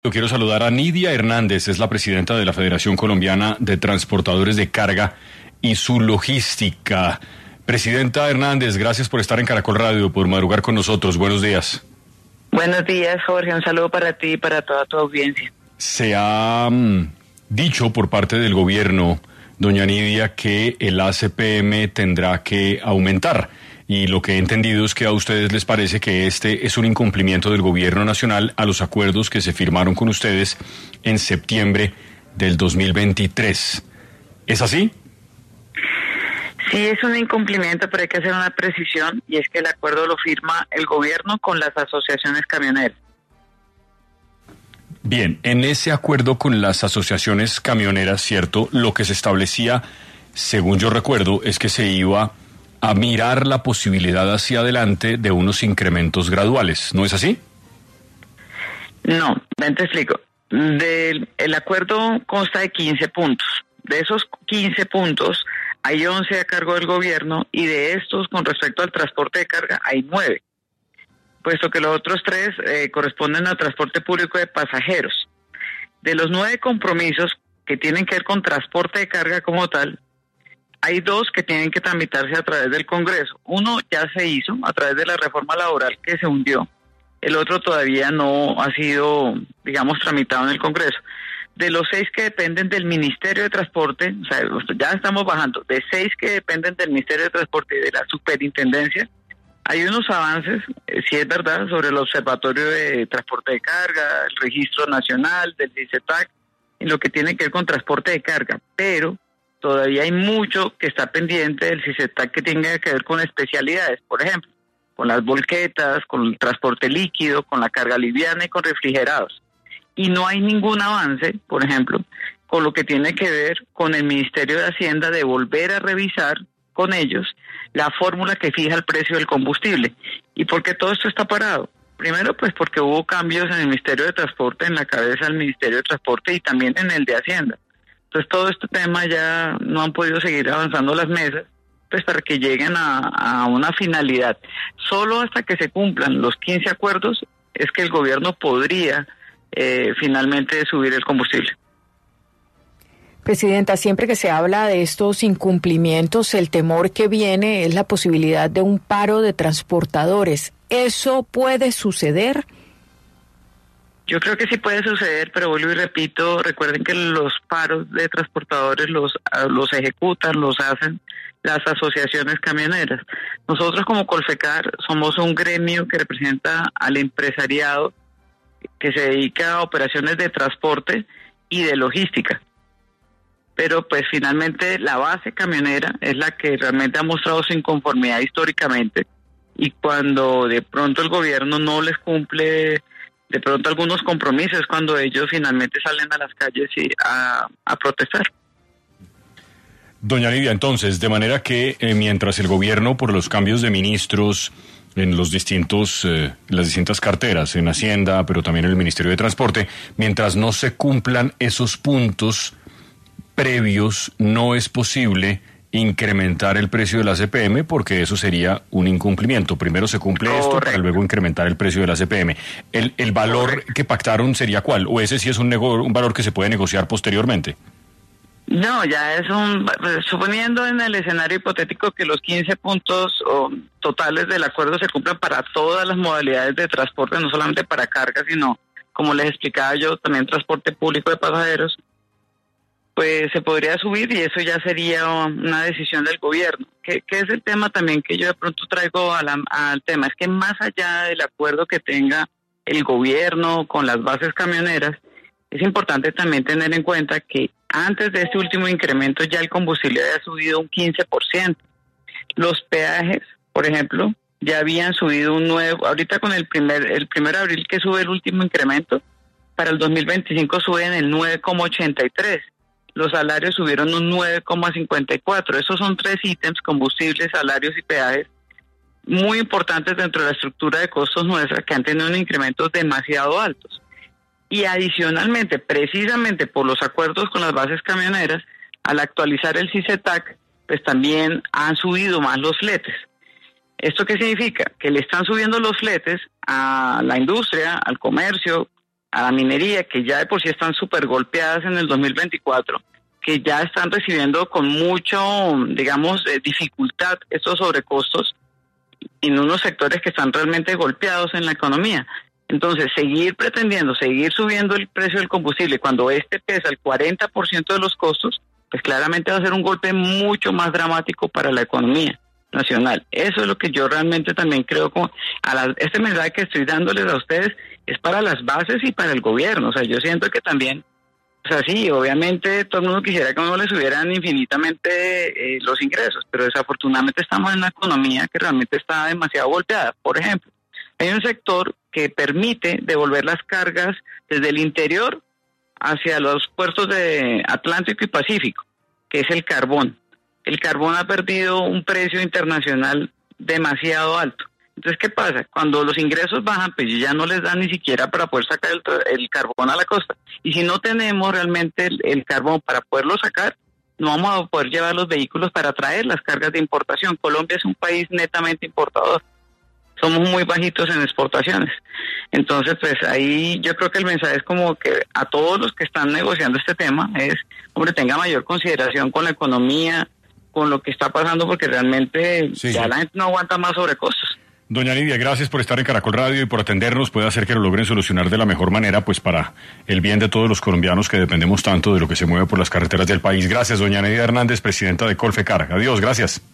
Yo quiero saludar a Nidia Hernández, es la presidenta de la Federación Colombiana de Transportadores de Carga y su Logística. Presidenta Hernández, gracias por estar en Caracol Radio, por madrugar con nosotros. Buenos días. Buenos días, Jorge. Un saludo para ti y para toda tu audiencia. Se ha dicho por parte del gobierno, doña Nidia, que el ACPM tendrá que aumentar. Y lo que he entendido es que a ustedes les parece que este es un incumplimiento del gobierno nacional a los acuerdos que se firmaron con ustedes en septiembre del 2023. ¿Es así? Sí, es un incumplimiento, pero hay que hacer una precisión, y es que el acuerdo lo firma el gobierno con las asociaciones camioneras. Bien, en ese acuerdo con las asociaciones camioneras, ¿cierto? Lo que se establecía, según yo recuerdo, es que se iba a mirar la posibilidad hacia adelante de unos incrementos graduales, ¿no es así? No, ven te explico. El acuerdo consta de 15 puntos. De esos 15 puntos, hay 11 a cargo del gobierno, y de estos, con respecto al transporte de carga, hay 9. Puesto que los otros 3 corresponden al transporte público de pasajeros. De los 9 compromisos que tienen que ver con transporte de carga como tal, hay 2 que tienen que tramitarse a través del Congreso. Uno ya se hizo a través de la reforma laboral que se hundió. El otro todavía no ha sido, digamos, tramitado en el Congreso. De los 6 que dependen del Ministerio de Transporte, o sea, ya estamos bajando, de 6 que dependen del Ministerio de Transporte y de la Superintendencia, hay unos avances, sí es verdad, sobre el Observatorio de Transporte de Carga, el Registro Nacional del CICETAC, en lo que tiene que ver con transporte de carga, pero todavía hay mucho que está pendiente del CICETAC que tenga que ver con especialidades, por ejemplo, con las volquetas, con el transporte líquido, con la carga liviana y con refrigerados. Y no hay ningún avance, por ejemplo, con lo que tiene que ver con el Ministerio de Hacienda de volver a revisar con ellos la fórmula que fija el precio del combustible. ¿Y por qué todo esto está parado? Primero, pues porque hubo cambios en el Ministerio de Transporte, en la cabeza del Ministerio de Transporte y también en el de Hacienda. Entonces todo este tema ya no han podido seguir avanzando las mesas, pues para que lleguen a una finalidad. Solo hasta que se cumplan los 15 acuerdos es que el gobierno podría finalmente subir el combustible. Presidenta, siempre que se habla de estos incumplimientos, el temor que viene es la posibilidad de un paro de transportadores. ¿Eso puede suceder? Yo creo que sí puede suceder, pero vuelvo y repito, recuerden que los paros de transportadores los ejecutan, los hacen las asociaciones camioneras. Nosotros como Colfecar somos un gremio que representa al empresariado que se dedica a operaciones de transporte y de logística. Pero pues finalmente la base camionera es la que realmente ha mostrado su inconformidad históricamente, y cuando de pronto el gobierno no les cumple de pronto algunos compromisos, cuando ellos finalmente salen a las calles y a protestar. Doña Nidia, entonces, de manera que mientras el gobierno, por los cambios de ministros en los las distintas carteras, en Hacienda, pero también en el Ministerio de Transporte, mientras no se cumplan esos puntos previos, no es posible incrementar el precio del ACPM, porque eso sería un incumplimiento. Primero se cumple esto para luego incrementar el precio del ACPM. ¿El valor que pactaron sería cuál? ¿O ese sí es un valor que se puede negociar posteriormente? No, ya es suponiendo en el escenario hipotético que los 15 puntos totales del acuerdo se cumplan para todas las modalidades de transporte, no solamente para carga, sino, como les explicaba yo, también transporte público de pasajeros, pues se podría subir, y eso ya sería una decisión del gobierno. Que es el tema también que yo de pronto traigo al tema, es que más allá del acuerdo que tenga el gobierno con las bases camioneras, es importante también tener en cuenta que antes de este último incremento ya el combustible había subido un 15%. Los peajes, por ejemplo, ya habían subido ahorita con el 1 de abril que sube el último incremento, para el 2025 suben el 9,83%. Los salarios subieron un 9,54%. Esos son 3 ítems: combustibles, salarios y peajes, muy importantes dentro de la estructura de costos nuestra, que han tenido un incremento demasiado altos. Y adicionalmente, precisamente por los acuerdos con las bases camioneras, al actualizar el CICETAC, pues también han subido más los fletes. ¿Esto qué significa? Que le están subiendo los fletes a la industria, al comercio, a la minería, que ya de por sí están súper golpeadas en el 2024, que ya están recibiendo con mucho, digamos, dificultad estos sobrecostos en unos sectores que están realmente golpeados en la economía. Entonces, seguir pretendiendo, seguir subiendo el precio del combustible cuando este pesa el 40% de los costos, pues claramente va a ser un golpe mucho más dramático para la economía nacional. Eso es lo que yo realmente también creo. Este mensaje que estoy dándoles a ustedes es para las bases y para el gobierno. O sea, yo siento que también, o sea, sí, obviamente todo el mundo quisiera que a uno le subieran infinitamente los ingresos, pero desafortunadamente estamos en una economía que realmente está demasiado golpeada. Por ejemplo, hay un sector que permite devolver las cargas desde el interior hacia los puertos de Atlántico y Pacífico, que es el carbón. El carbón ha perdido un precio internacional demasiado alto. Entonces, ¿qué pasa? Cuando los ingresos bajan, pues ya no les dan ni siquiera para poder sacar el carbón a la costa. Y si no tenemos realmente el carbón para poderlo sacar, no vamos a poder llevar los vehículos para traer las cargas de importación. Colombia es un país netamente importador. Somos muy bajitos en exportaciones. Entonces, pues ahí yo creo que el mensaje es como que a todos los que están negociando este tema es, hombre, tenga mayor consideración con la economía, con lo que está pasando, porque realmente la gente no aguanta más sobrecostos. Doña Nidia, gracias por estar en Caracol Radio y por atendernos. Puede hacer que lo logren solucionar de la mejor manera, pues para el bien de todos los colombianos que dependemos tanto de lo que se mueve por las carreteras del país. Gracias, doña Nidia Hernández, presidenta de Colfecar. Adiós, gracias.